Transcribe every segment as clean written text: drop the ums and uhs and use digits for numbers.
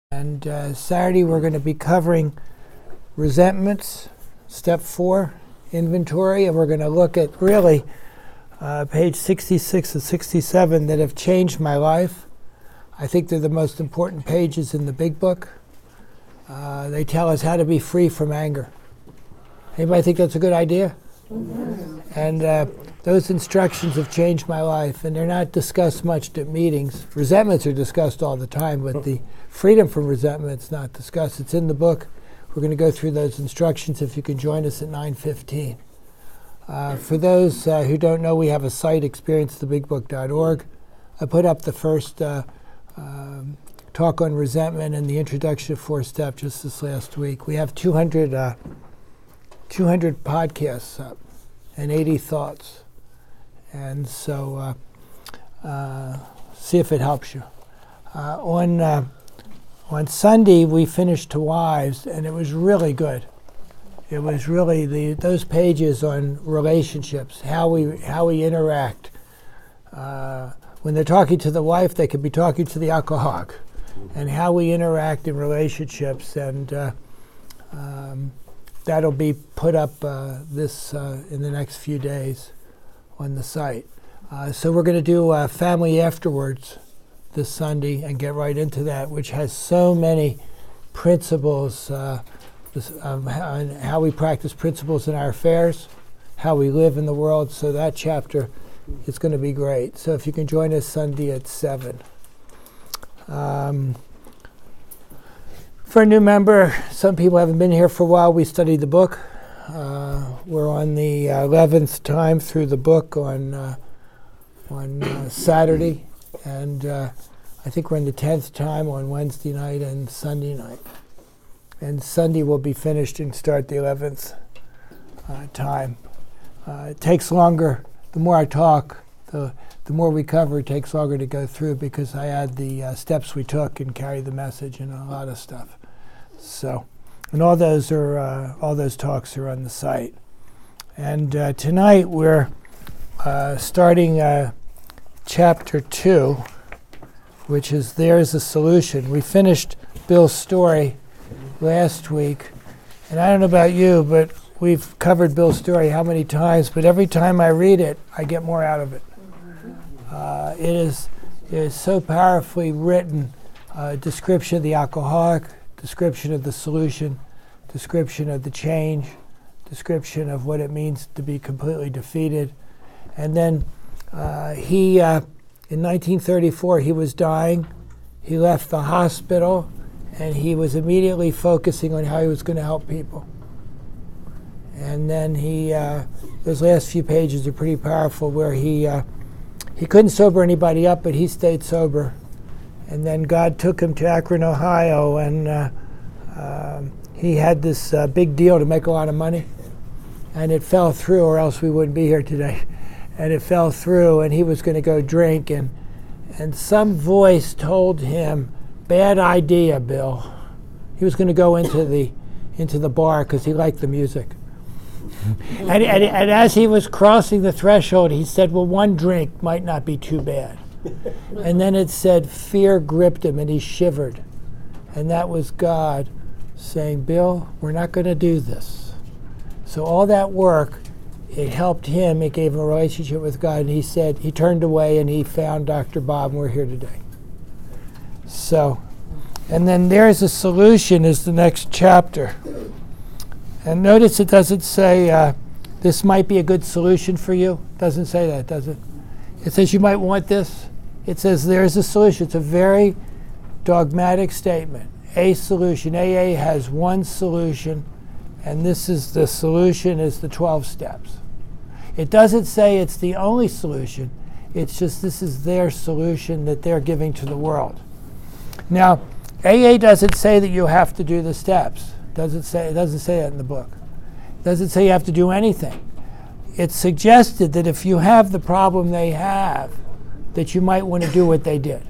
And Saturday we're going to be covering resentments, step 4, inventory, and we're going to look at really page 66 and 67 that have changed my life. I think they're the most important pages in the big book. They tell us how to be free from anger. Anybody think that's a good idea? Mm-hmm. And those instructions have changed my life, and they're not discussed much at meetings. Resentments are discussed all the time, but the freedom from resentment is not discussed. It's in the book. We're going to go through those instructions if you can join us at 9:15. For those who don't know, we have a site, experiencetheBigBook.org. I put up the first talk on resentment and the introduction of 4-step just this last week. We have 200 podcasts up and 80 thoughts. And so see if it helps you. On Sunday, we finished To Wives, and it was really good. It was really those pages on relationships, how we interact. When they're talking to the wife, they could be talking to the alcoholic, and how we interact in relationships. And that'll be put up in the next few days on the site. So we're going to do Family Afterwards this Sunday and get right into that, which has so many principles, how we practice principles in our affairs, how we live in the world. So that chapter is going to be great. So if you can join us Sunday at 7. For a new member, some people haven't been here for a while, we studied the book. We're on the 11th time through the book on Saturday, and I think we're in the 10th time on Wednesday night and Sunday night. And Sunday we'll be finished and start the 11th time. It takes longer. The more I talk, the more we cover. It takes longer to go through because I add the steps we took and carry the message and a lot of stuff. So, and all those talks are on the site. And tonight we're starting chapter 2, which is There's a Solution. We finished Bill's story last week, and I don't know about you, but we've covered Bill's story how many times, but every time I read it, I get more out of it. It is so powerfully written, description of the alcoholic, description of the solution, description of the change, description of what it means to be completely defeated. And then in 1934, he was dying. He left the hospital, and he was immediately focusing on how he was going to help people. And then those last few pages are pretty powerful, where he couldn't sober anybody up, but he stayed sober. And then God took him to Akron, Ohio, and he had this big deal to make a lot of money. And it fell through, or else we wouldn't be here today. And it fell through, and he was going to go drink, and some voice told him, "Bad idea, Bill." He was going to go into the bar because he liked the music. and as he was crossing the threshold, he said, "Well, one drink might not be too bad." And then it said fear gripped him, and he shivered. And that was God saying, "Bill, we're not going to do this." So all that work, it helped him. It gave him a relationship with God. And he said, he turned away and he found Dr. Bob, and we're here today. So, and then There's a Solution is the next chapter. And notice it doesn't say, this might be a good solution for you. It doesn't say that, does it? It says you might want this. It says there's a solution. It's a very dogmatic statement. A solution. AA has one solution, and this is the solution is the 12 steps. It doesn't say it's the only solution. It's just this is their solution that they're giving to the world. Now, AA doesn't say that you have to do the steps. It doesn't say that in the book. It doesn't say you have to do anything. It's suggested that if you have the problem they have, that you might want to do what they did.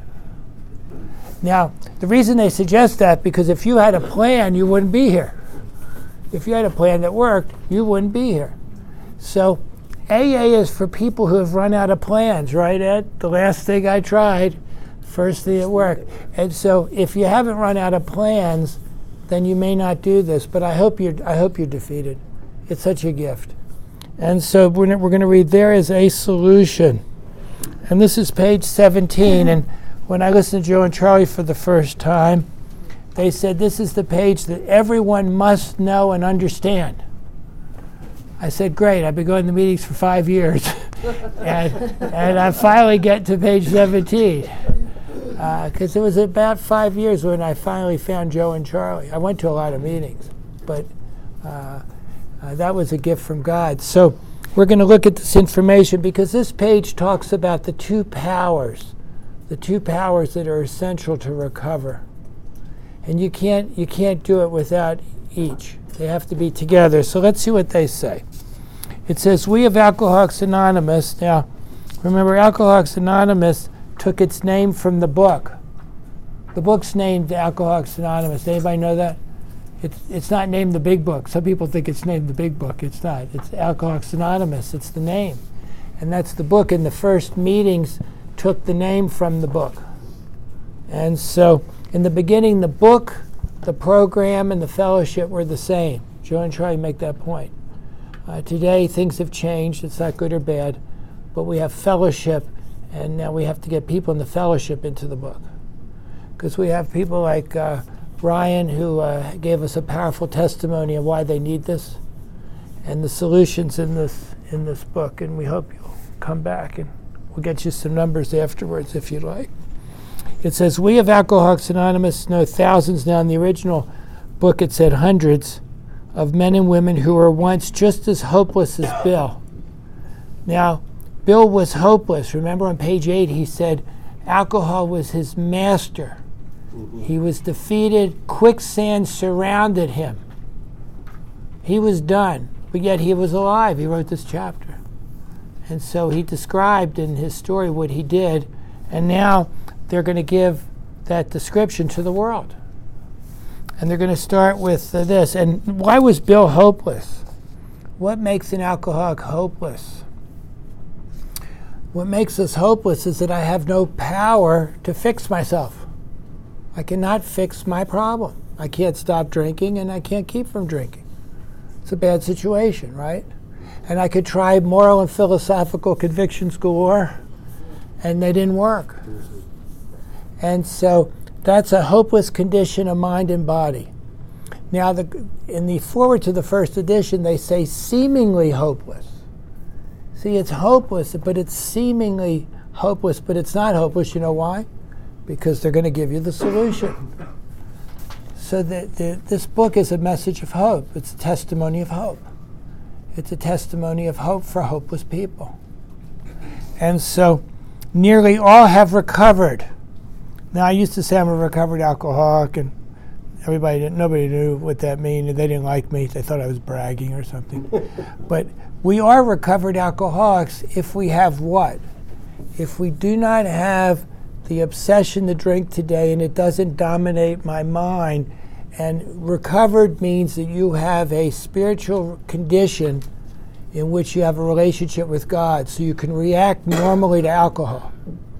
Now, the reason they suggest that, because if you had a plan, you wouldn't be here. If you had a plan that worked, you wouldn't be here. So AA is for people who have run out of plans, right, Ed? The last thing I tried First thing at work. And so if you haven't run out of plans, then you may not do this. But I hope you're defeated. It's such a gift. And so we're going to read, there is a solution. And this is page 17. And when I listened to Joe and Charlie for the first time, they said this is the page that everyone must know and understand. I said, great, I've been going to meetings for 5 years. and I finally get to page 17. Because it was about 5 years when I finally found Joe and Charlie. I went to a lot of meetings, but that was a gift from God. So we're going to look at this information because this page talks about the two powers that are essential to recover. And you can't do it without each. They have to be together. So let's see what they say. It says, we of Alcoholics Anonymous. Now, remember, Alcoholics Anonymous took its name from the book. The book's named Alcoholics Anonymous. Anybody know that? It's not named the Big Book. Some people think it's named the Big Book. It's not. It's Alcoholics Anonymous. It's the name. And that's the book. And the first meetings took the name from the book. And so in the beginning, the book, the program, and the fellowship were the same. Joe and Charlie make that point. Today, things have changed. It's not good or bad. But we have fellowship, and now we have to get people in the fellowship into the book. Because we have people like Ryan, who gave us a powerful testimony of why they need this, and the solutions in this book. And we hope you'll come back, and we'll get you some numbers afterwards if you'd like. It says, we of Alcoholics Anonymous know thousands. Now in the original book it said hundreds of men and women who were once just as hopeless as Bill. Now, Bill was hopeless. Remember on page 8 he said alcohol was his master. He was defeated. Quicksand surrounded him. He was done, but yet he was alive. He wrote this chapter. And so he described in his story what he did, and now they're going to give that description to the world. And they're going to start with this. And why was Bill hopeless? What makes an alcoholic hopeless? What makes us hopeless is that I have no power to fix myself. I cannot fix my problem. I can't stop drinking, and I can't keep from drinking. It's a bad situation, right? And I could try moral and philosophical convictions galore, and they didn't work. And so that's a hopeless condition of mind and body. Now, in the foreword to the first edition, they say seemingly hopeless. See, it's hopeless, but it's seemingly hopeless, but it's not hopeless. You know why? Because they're going to give you the solution. So this book is a message of hope. It's a testimony of hope. It's a testimony of hope for hopeless people. And so nearly all have recovered. Now, I used to say I'm a recovered alcoholic, and nobody knew what that meant. They didn't like me. They thought I was bragging or something. But we are recovered alcoholics if we have what? If we do not have the obsession to drink today and it doesn't dominate my mind. And recovered means that you have a spiritual condition in which you have a relationship with God, so you can react normally to alcohol.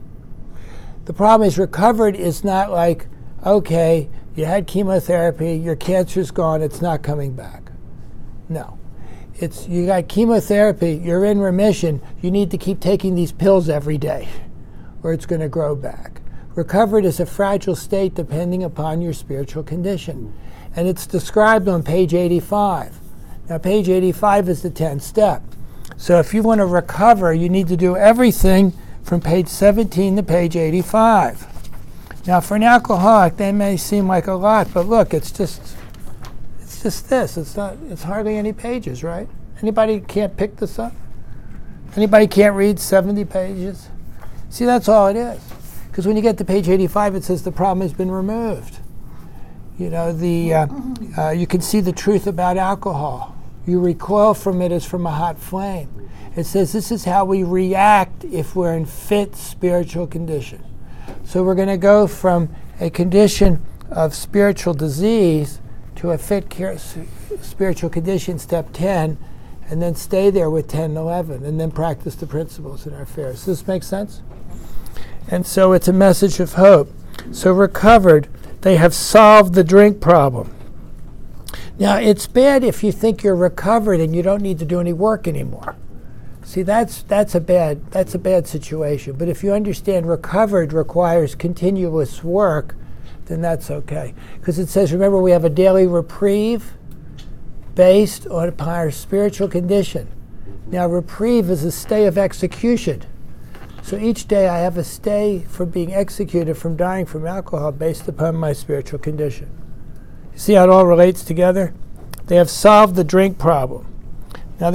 The problem is recovered is not like, okay, you had chemotherapy, your cancer's gone, it's not coming back. No. It's you got chemotherapy, you're in remission, you need to keep taking these pills every day, or it's going to grow back. Recovered is a fragile state depending upon your spiritual condition. And it's described on page 85. Now, page 85 is the 10th step. So if you want to recover, you need to do everything from page 17 to page 85. Now, for an alcoholic, that may seem like a lot, but look, it's just this. It's hardly any pages, right? Anybody can't pick this up? Anybody can't read 70 pages? See, that's all it is. Because when you get to page 85, it says the problem has been removed. You know, you can see the truth about alcohol. You recoil from it as from a hot flame. It says this is how we react if we're in fit spiritual condition. So we're going to go from a condition of spiritual disease to a fit spiritual condition, step 10, and then stay there with 10 and 11, and then practice the principles in our affairs. Does this make sense? And so it's a message of hope. So recovered, they have solved the drink problem. Now, it's bad if you think you're recovered and you don't need to do any work anymore. See, that's a bad situation. But if you understand recovered requires continuous work, then that's okay. Because it says, remember, we have a daily reprieve based upon our spiritual condition. Now, reprieve is a stay of execution. So each day I have a stay from being executed from dying from alcohol based upon my spiritual condition. You see how it all relates together? They have solved the drink problem. Now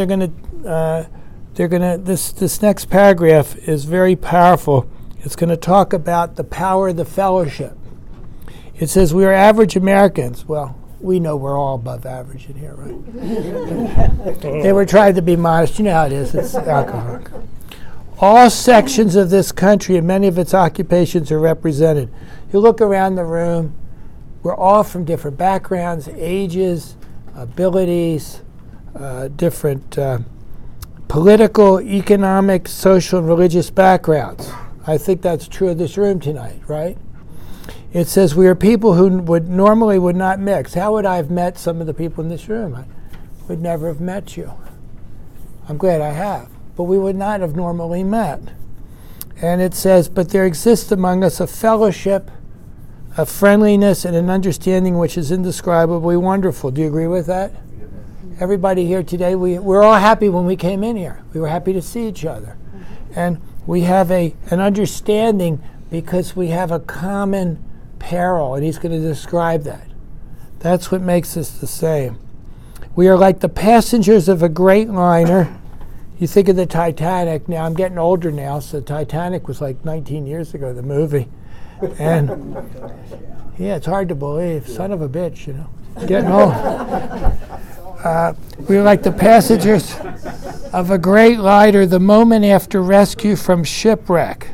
this next paragraph is very powerful. It's going to talk about the power of the fellowship. It says we are average Americans. Well, we know we're all above average in here, right? They were trying to be modest. You know how it is. It's alcohol. All sections of this country and many of its occupations are represented. You look around the room, we're all from different backgrounds, ages, abilities, different political, economic, social, and religious backgrounds. I think that's true of this room tonight, right? It says we are people who normally would not mix. How would I have met some of the people in this room? I would never have met you. I'm glad I have. But we would not have normally met. And it says, but there exists among us a fellowship, a friendliness, and an understanding which is indescribably wonderful. Do you agree with that? Everybody here today, we're all happy when we came in here. We were happy to see each other. And we have an understanding because we have a common peril, and he's going to describe that. That's what makes us the same. We are like the passengers of a great liner. You think of the Titanic. Now, I'm getting older now, so Titanic was like 19 years ago, the movie. And, yeah, it's hard to believe. Son of a bitch, you know. Getting old. We are like the passengers of a great liner the moment after rescue from shipwreck.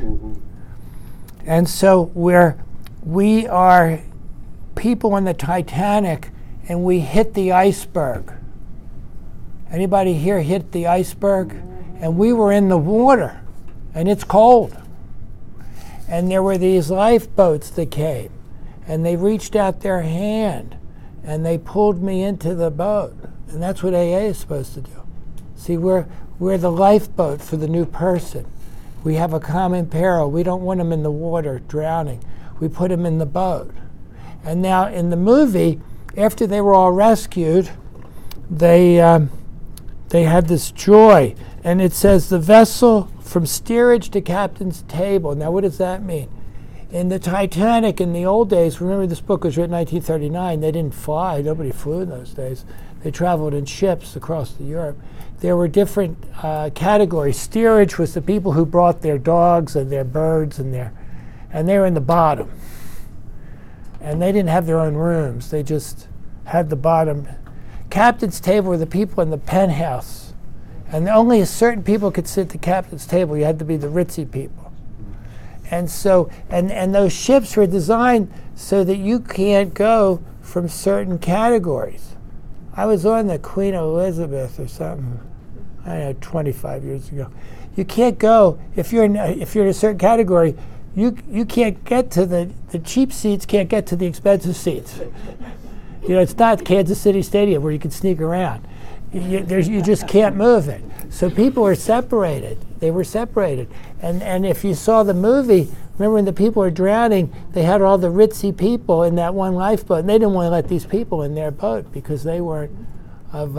And so we are people on the Titanic, and we hit the iceberg. Anybody here hit the iceberg? And we were in the water, and it's cold. And there were these lifeboats that came, and they reached out their hand, and they pulled me into the boat. And that's what AA is supposed to do. See, we're the lifeboat for the new person. We have a common peril. We don't want them in the water drowning. We put them in the boat. And now in the movie, after they were all rescued, they had this joy. And it says the vessel from steerage to captain's table. Now, what does that mean? In the Titanic, in the old days, remember this book was written in 1939. They didn't fly. Nobody flew in those days. They traveled in ships across Europe. There were different categories. Steerage was the people who brought their dogs and their birds and they were in the bottom. And they didn't have their own rooms. They just had the bottom. Captain's table were the people in the penthouse. And only certain people could sit at the captain's table. You had to be the ritzy people. And so, and those ships were designed so that you can't go from certain categories. I was on the Queen Elizabeth or something, I don't know, 25 years ago. You can't go, if you're in a certain category, you can't get to the cheap seats, can't get to the expensive seats. You know, it's not Kansas City Stadium where you can sneak around. You just can't move it. So people were separated. They were separated. And if you saw the movie, remember when the people were drowning, they had all the ritzy people in that one lifeboat, and they didn't want to let these people in their boat because they weren't of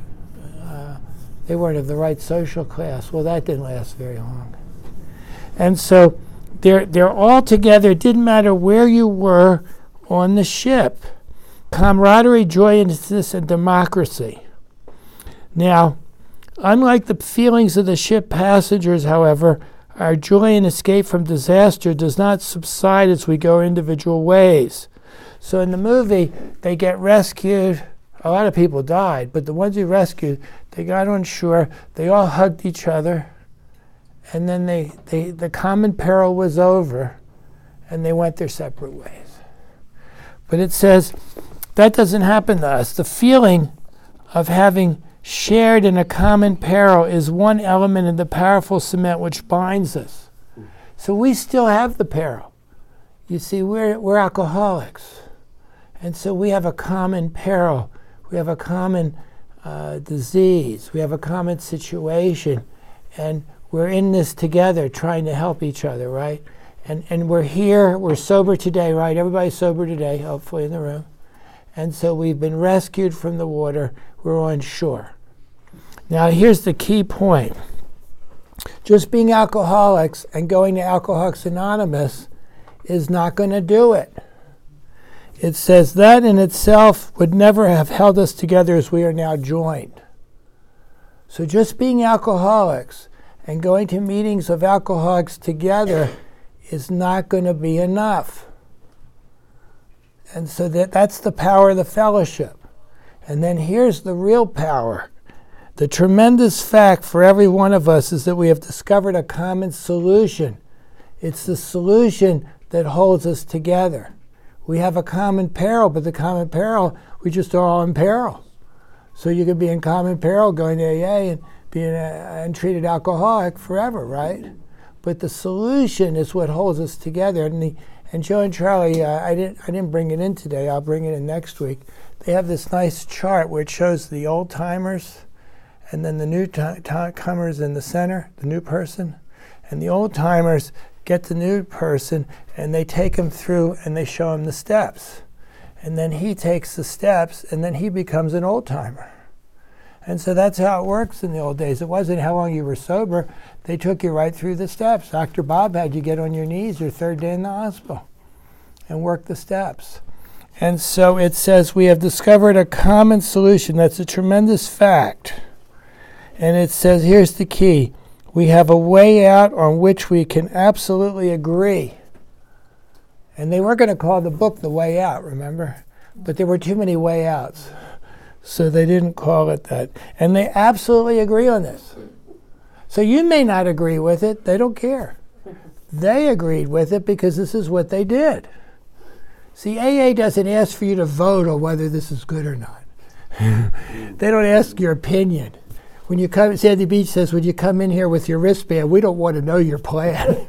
they weren't of the right social class. Well, that didn't last very long. And so they're all together. It didn't matter where you were on the ship. Camaraderie, joyousness, and democracy. Now, unlike the feelings of the ship passengers, however, our joy and escape from disaster does not subside as we go individual ways. So in the movie, they get rescued. A lot of people died, but the ones who rescued, they got on shore, they all hugged each other, and then the common peril was over, and they went their separate ways. But it says, that doesn't happen to us. The feeling of having shared in a common peril is one element in the powerful cement which binds us. So we still have the peril. You see, we're alcoholics. And so we have a common peril. We have a common disease. We have a common situation. And we're in this together trying to help each other, right? And we're here, we're sober today, right? Everybody's sober today, hopefully in the room. And so we've been rescued from the water. We're on shore. Now here's the key point. Just being alcoholics and going to Alcoholics Anonymous is not going to do it. It says that in itself would never have held us together as we are now joined. So just being alcoholics and going to meetings of alcoholics together is not going to be enough. And so that's the power of the fellowship. And then here's the real power. The tremendous fact for every one of us is that we have discovered a common solution. It's the solution that holds us together. We have a common peril, but the common peril, we just are all in peril. So you could be in common peril going to AA and being an untreated alcoholic forever, right? But the solution is what holds us together. And Joe and Charlie, I didn't bring it in today. I'll bring it in next week. They have this nice chart where it shows the old timers and then the new comers in the center, the new person. And the old timers get the new person and they take him through and they show him the steps. And then he takes the steps and then he becomes an old timer. And so that's how it works in the old days. It wasn't how long you were sober. They took you right through the steps. Dr. Bob had you get on your knees your third day in the hospital and work the steps. And so it says we have discovered a common solution. That's a tremendous fact. And it says, here's the key. We have a way out on which we can absolutely agree. And they were going to call the book The Way Out, remember? But there were too many way outs. So they didn't call it that. And they absolutely agree on this. So you may not agree with it. They don't care. They agreed with it because this is what they did. See, AA doesn't ask for you to vote on whether this is good or not. They don't ask your opinion. When you come, Sandy Beach says, when you come in here with your wristband, we don't want to know your plan.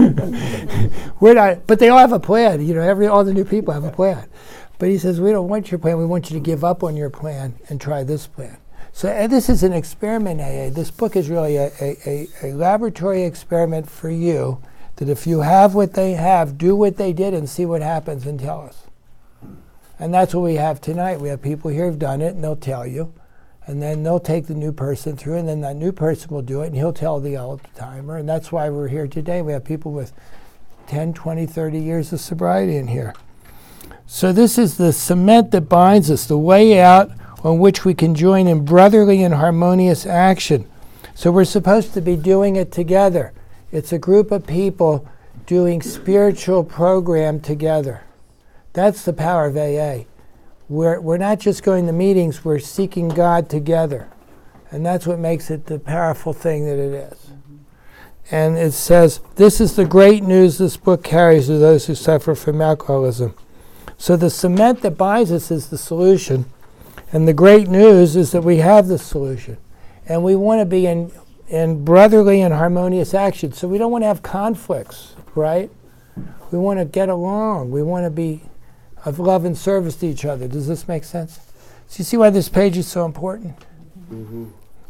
We're not, but they all have a plan. You know, all the new people have a plan. But he says, we don't want your plan. We want you to give up on your plan and try this plan. So this is an experiment, AA. This book is really a laboratory experiment for you, that if you have what they have, do what they did and see what happens and tell us. And that's what we have tonight. We have people here who've done it, and they'll tell you. And then they'll take the new person through, and then that new person will do it, and he'll tell the old timer. And that's why we're here today. We have people with 10, 20, 30 years of sobriety in here. So this is the cement that binds us, the way out on which we can join in brotherly and harmonious action. So we're supposed to be doing it together. It's a group of people doing spiritual program together. That's the power of AA. We're not just going to meetings, we're seeking God together. And that's what makes it the powerful thing that it is. And it says, this is the great news this book carries to those who suffer from alcoholism. So the cement that binds us is the solution. And the great news is that we have the solution. And we want to be in brotherly and harmonious action. So we don't want to have conflicts, right? We want to get along. We want to be of love and service to each other. Does this make sense? So you see why this page is so important? Mm-hmm.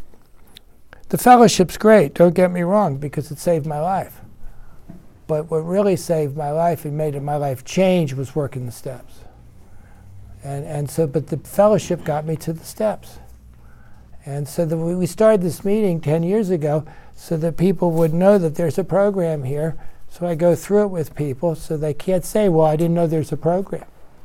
The fellowship's great, don't get me wrong, because it saved my life. But what really saved my life and made my life change was working the steps. But the fellowship got me to the steps. And so we started this meeting 10 years ago so that people would know that there's a program here. So I go through it with people so they can't say, well, I didn't know there's a program.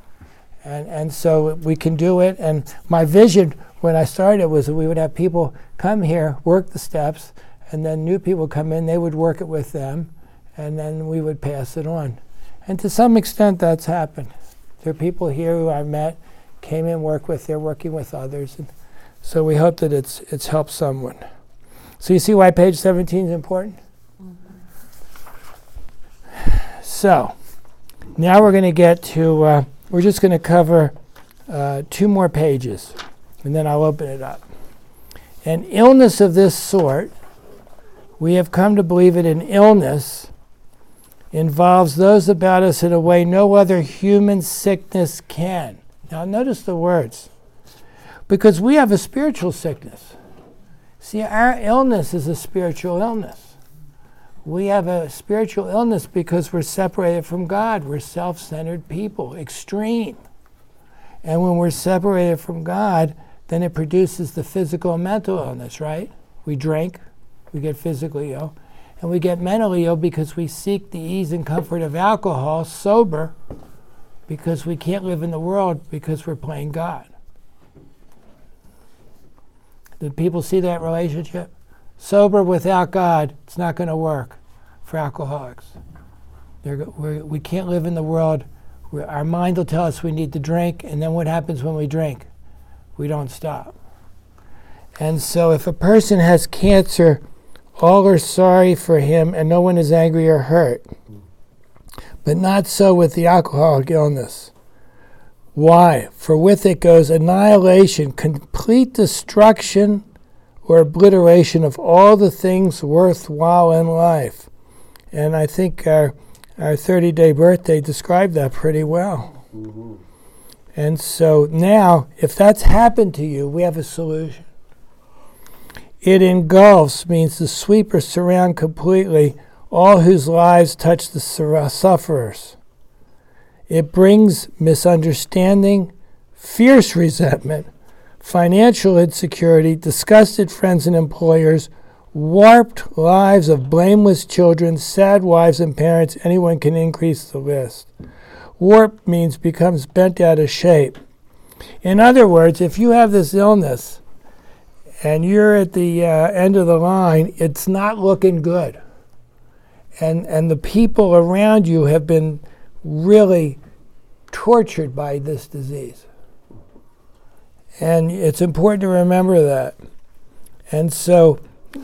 And so we can do it. And my vision when I started was that we would have people come here, work the steps, and then new people come in, they would work it with them, and then we would pass it on. And to some extent that's happened. There are people here who I met, came in, worked with, they're working with others. And so we hope that it's helped someone. So you see why page 17 is important? Mm-hmm. So now we're going to get to, we're just going to cover 2 more pages, and then I'll open it up. An illness of this sort, we have come to believe it an illness involves those about us in a way no other human sickness can. Now notice the words. Because we have a spiritual sickness. See, our illness is a spiritual illness. We have a spiritual illness because we're separated from God. We're self-centered people, extreme. And when we're separated from God, then it produces the physical and mental illness, right? We drink, we get physically ill, and we get mentally ill because we seek the ease and comfort of alcohol, sober, because we can't live in the world because we're playing God. Did people see that relationship? Sober without God, it's not going to work for alcoholics. We can't live in the world. Our mind will tell us we need to drink, and then what happens when we drink? We don't stop. And so if a person has cancer, all are sorry for him, and no one is angry or hurt. But not so with the alcoholic illness. Why? For with it goes annihilation, complete destruction or obliteration of all the things worthwhile in life. And I think our 30-day birthday described that pretty well. Mm-hmm. And so now, if that's happened to you, we have a solution. It engulfs, means to sweep or surround completely all whose lives touch the sufferers. It brings misunderstanding, fierce resentment, financial insecurity, disgusted friends and employers, warped lives of blameless children, sad wives and parents. Anyone can increase the list. Warped means becomes bent out of shape. In other words, if you have this illness and you're at the end of the line, it's not looking good. And the people around you have been really tortured by this disease. And it's important to remember that. And so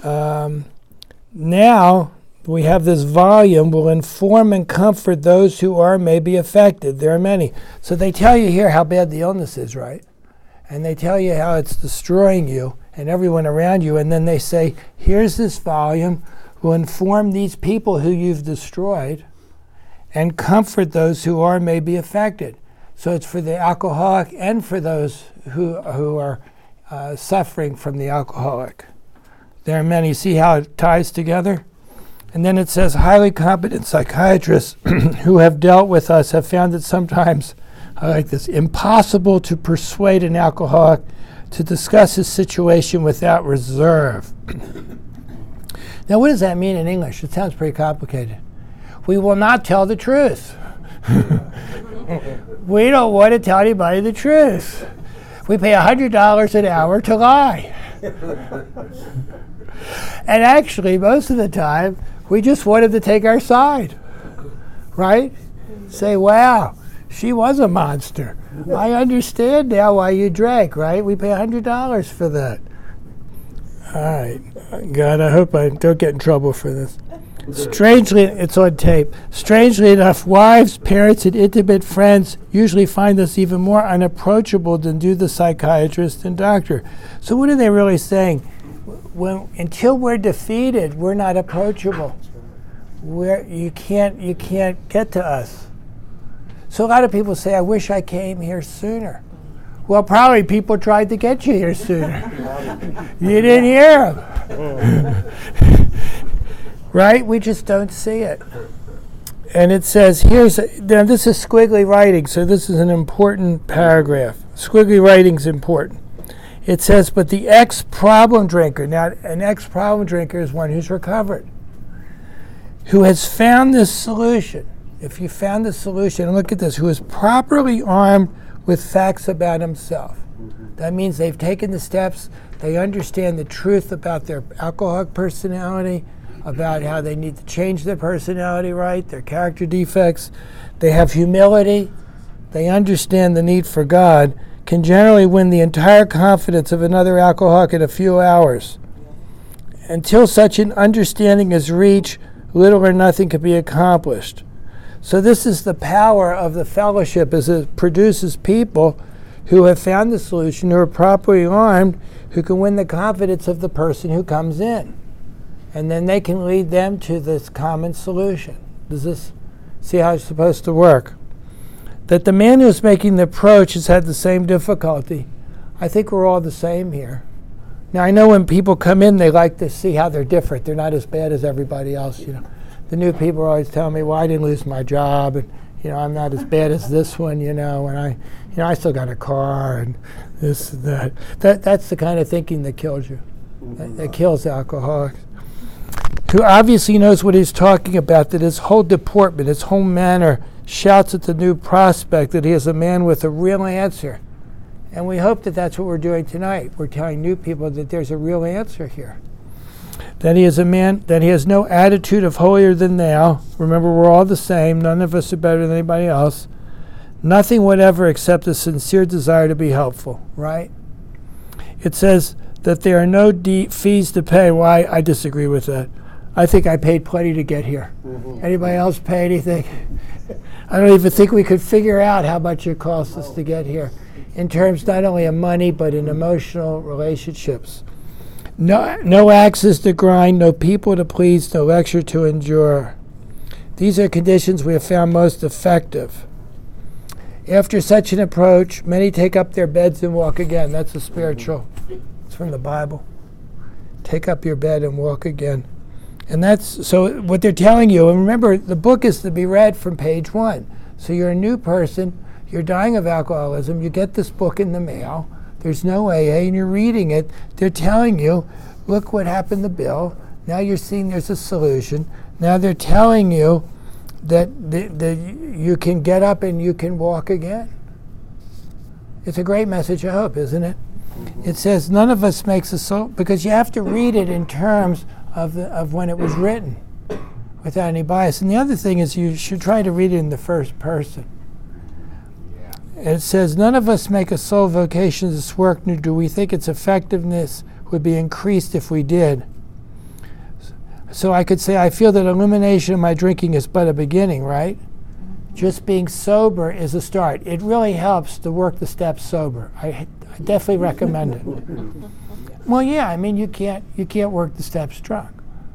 now we have this volume will inform and comfort those who are maybe affected. There are many. So they tell you here how bad the illness is, right? And they tell you how it's destroying you and everyone around you. And then they say, here's this volume. Will inform these people who you've destroyed and comfort those who are maybe affected. So it's for the alcoholic and for those who are suffering from the alcoholic. There are many. See how it ties together? And then it says, highly competent psychiatrists who have dealt with us have found it sometimes, I like this, impossible to persuade an alcoholic to discuss his situation without reserve. Now, what does that mean in English? It sounds pretty complicated. We will not tell the truth. We don't want to tell anybody the truth. We pay $100 an hour to lie. And actually, most of the time, we just want them to take our side, right? Say, wow, she was a monster. I understand now why you drank, right? We pay $100 for that. All right. God, I hope I don't get in trouble for this. Strangely, it's on tape. Strangely enough, wives, parents, and intimate friends usually find us even more unapproachable than do the psychiatrist and doctor. So what are they really saying? Until we're defeated, we're not approachable. You can't get to us. So a lot of people say, I wish I came here sooner. Well, probably people tried to get you here sooner. You didn't hear them. Right? We just don't see it. And it says, now this is squiggly writing, so this is an important paragraph. Squiggly writing is important. It says, but the ex-problem drinker, now an ex-problem drinker is one who's recovered, who has found this solution. If you found the solution, and look at this, who is properly armed with facts about himself. That means they've taken the steps, they understand the truth about their alcoholic personality, about how they need to change their personality, right, their character defects. They have humility, they understand the need for God, can generally win the entire confidence of another alcoholic in a few hours. Until such an understanding is reached, little or nothing can be accomplished. So this is the power of the fellowship, as it produces people who have found the solution, who are properly armed, who can win the confidence of the person who comes in. And then they can lead them to this common solution. Does this see how it's supposed to work. That the man who's making the approach has had the same difficulty. I think we're all the same here. Now, I know when people come in, they like to see how they're different. They're not as bad as everybody else, you know. The new people are always telling me, well, I didn't lose my job, and, you know, I'm not as bad as this one, you know, and I still got a car, and this and that. That's the kind of thinking that kills you. That kills alcoholics. Who obviously knows what he's talking about, that his whole deportment, his whole manner shouts at the new prospect that he is a man with a real answer. And we hope that that's what we're doing tonight. We're telling new people that there's a real answer here. That he is a man, that he has no attitude of holier than thou. Remember, we're all the same. None of us are better than anybody else. Nothing whatever except a sincere desire to be helpful, right? It says that there are no fees to pay. Why? I disagree with that. I think I paid plenty to get here. Anybody else pay anything? I don't even think we could figure out how much it costs us to get here, in terms not only of money, but in emotional relationships. No axes to grind, no people to please, no lecture to endure. These are conditions we have found most effective. After such an approach, many take up their beds and walk again. That's a spiritual. It's from the Bible. Take up your bed and walk again. And that's, so what they're telling you, and remember, the book is to be read from page 1. So you're a new person, you're dying of alcoholism, you get this book in the mail, there's no AA, and you're reading it. They're telling you, look what happened to Bill. Now you're seeing there's a solution. Now they're telling you that you can get up and you can walk again. It's a great message of hope, isn't it? It says none of us makes a soul, because you have to read it in terms of when it was written, without any bias. And the other thing is you should try to read it in the first person. It says, none of us make a sole vocation of this work, nor do we think its effectiveness would be increased if we did. So I could say, I feel that elimination of my drinking is but a beginning, right? Just being sober is a start. It really helps to work the steps sober. I definitely recommend it. Well, yeah, I mean, you can't work the steps drunk,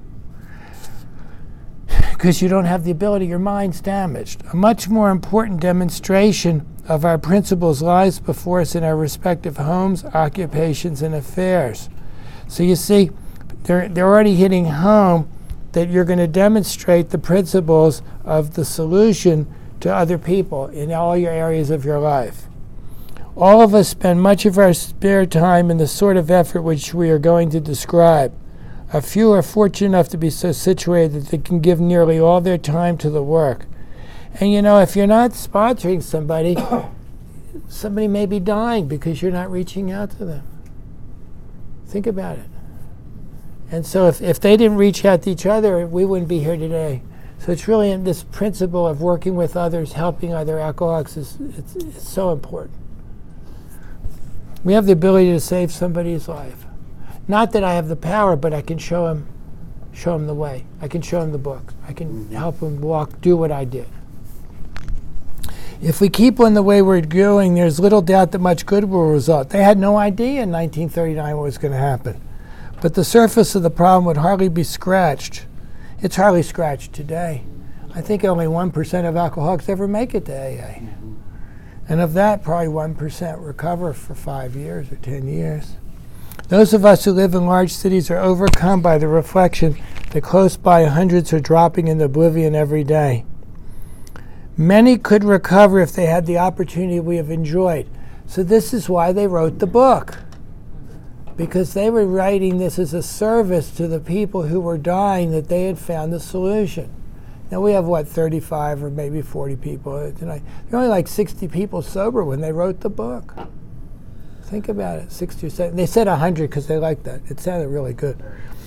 because you don't have the ability, your mind's damaged. A much more important demonstration of our principles lies before us in our respective homes, occupations, and affairs. So you see, they're already hitting home that you're going to demonstrate the principles of the solution to other people in all your areas of your life. All of us spend much of our spare time in the sort of effort which we are going to describe. A few are fortunate enough to be so situated that they can give nearly all their time to the work. And you know, if you're not sponsoring somebody, somebody may be dying because you're not reaching out to them. Think about it. And so if they didn't reach out to each other, we wouldn't be here today. So it's really in this principle of working with others, helping other alcoholics, it's so important. We have the ability to save somebody's life. Not that I have the power, but I can show him the way. I can show him the book. I can help him walk, do what I did. If we keep on the way we're going, there's little doubt that much good will result. They had no idea in 1939 what was going to happen. But the surface of the problem would hardly be scratched. It's hardly scratched today. I think only 1% of alcoholics ever make it to AA. And of that, probably 1% recover for 5 years or 10 years. Those of us who live in large cities are overcome by the reflection that close by hundreds are dropping into oblivion every day. Many could recover if they had the opportunity we have enjoyed. So this is why they wrote the book. Because they were writing this as a service to the people who were dying, that they had found the solution. Now we have, 35 or maybe 40 people tonight. There were only like 60 people sober when they wrote the book. Think about it, 60 or 70. They said 100 because they liked that. It sounded really good.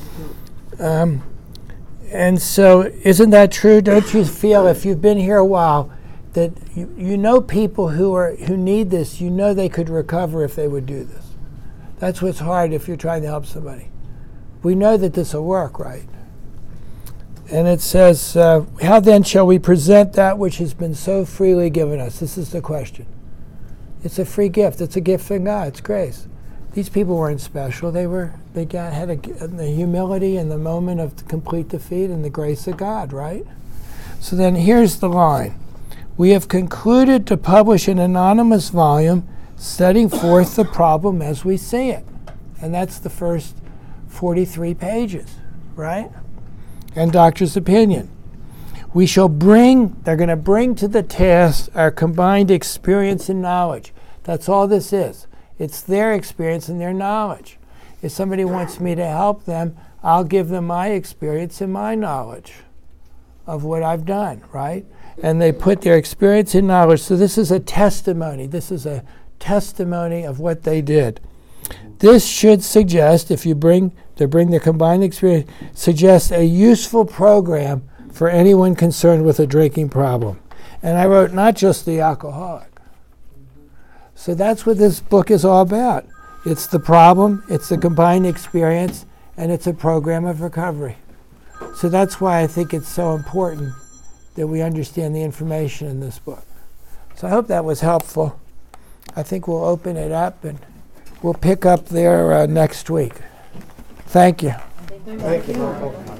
And so, isn't that true? Don't you feel, if you've been here a while, that you know people who need this, you know they could recover if they would do this. That's what's hard if you're trying to help somebody. We know that this will work, right? And it says, how then shall we present that which has been so freely given us? This is the question. It's a free gift. It's a gift from God. It's grace. These people weren't special. They had the humility and the moment of complete defeat and the grace of God, right? So then here's the line. We have concluded to publish an anonymous volume setting forth the problem as we see it. And that's the first 43 pages, right? And doctor's opinion. They're going to bring to the task our combined experience and knowledge. That's all this is. It's their experience and their knowledge. If somebody wants me to help them, I'll give them my experience and my knowledge of what I've done, right? And they put their experience and knowledge. So this is a testimony. This is a testimony of what they did. This should suggest, if you bring their combined experience, suggest a useful program for anyone concerned with a drinking problem. And I wrote not just the alcoholic. So that's what this book is all about. It's the problem, it's the combined experience, and it's a program of recovery. So that's why I think it's so important that we understand the information in this book. So I hope that was helpful. I think we'll open it up and we'll pick up there next week. Thank you. Thank you.